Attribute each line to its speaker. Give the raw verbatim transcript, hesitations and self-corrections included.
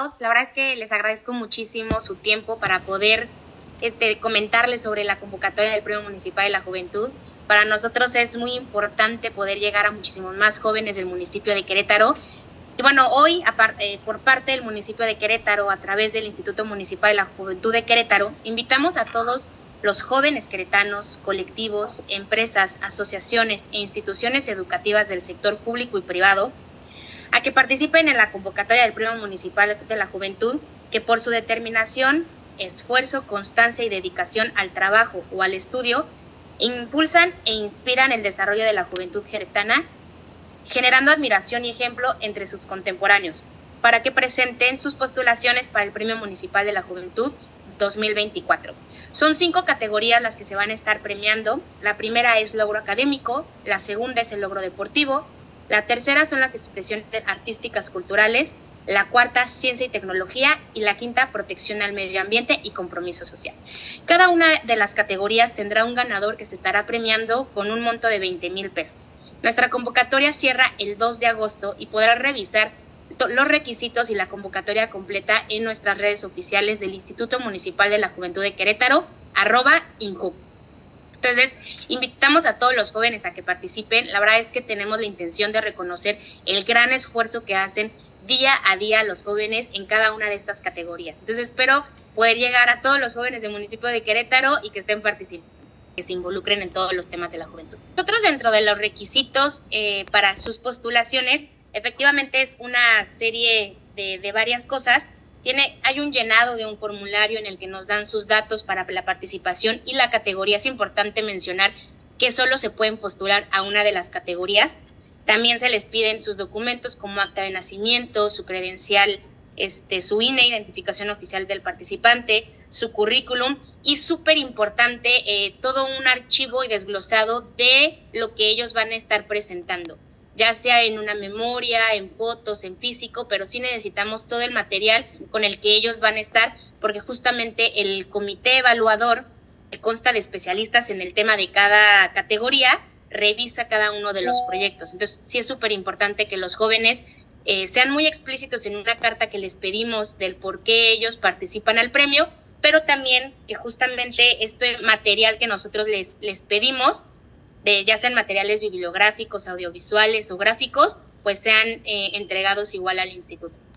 Speaker 1: todos. La verdad es que les agradezco muchísimo su tiempo para poder este, comentarles sobre la convocatoria del Premio Municipal de la Juventud. Para nosotros es muy importante poder llegar a muchísimos más jóvenes del municipio de Querétaro. Y bueno, hoy eh, por parte del municipio de Querétaro, a través del Instituto Municipal de la Juventud de Querétaro, invitamos a todos los jóvenes queretanos, colectivos, empresas, asociaciones e instituciones educativas del sector público y privado a que participen en la convocatoria del Premio Municipal de la Juventud, que por su determinación, esfuerzo, constancia y dedicación al trabajo o al estudio, impulsan e inspiran el desarrollo de la juventud queretana, generando admiración y ejemplo entre sus contemporáneos, para que presenten sus postulaciones para el Premio Municipal de la Juventud dos mil veinticuatro. Son cinco categorías las que se van a estar premiando. La primera es logro académico, la segunda es el logro deportivo, la tercera son las expresiones artísticas culturales, la cuarta ciencia y tecnología y la quinta protección al medio ambiente y compromiso social. Cada una de las categorías tendrá un ganador que se estará premiando con un monto de veinte mil pesos. Nuestra convocatoria cierra el dos de agosto y podrá revisar los requisitos y la convocatoria completa en nuestras redes oficiales del Instituto Municipal de la Juventud de Querétaro, arroba INJUC. Entonces, invitamos a todos los jóvenes a que participen. La verdad es que tenemos la intención de reconocer el gran esfuerzo que hacen día a día los jóvenes en cada una de estas categorías. Entonces, espero poder llegar a todos los jóvenes del municipio de Querétaro y que estén participando, que se involucren en todos los temas de la juventud. Nosotros, dentro de los requisitos eh, para sus postulaciones, efectivamente es una serie de, de varias cosas. Tiene, hay un llenado de un formulario en el que nos dan sus datos para la participación y la categoría. Es importante mencionar que solo se pueden postular a una de las categorías. También se les piden sus documentos como acta de nacimiento, su credencial, este, su I N E, identificación oficial del participante, su currículum y, súper importante, eh, todo un archivo y desglosado de lo que ellos van a estar presentando, ya sea en una memoria, en fotos, en físico, pero sí necesitamos todo el material con el que ellos van a estar, porque justamente el comité evaluador, que consta de especialistas en el tema de cada categoría, revisa cada uno de los proyectos. Entonces sí es súper importante que los jóvenes eh, sean muy explícitos en una carta que les pedimos del por qué ellos participan al premio, pero también que justamente este material que nosotros les, les pedimos, de ya sean materiales bibliográficos, audiovisuales o gráficos, pues sean eh, entregados igual al instituto.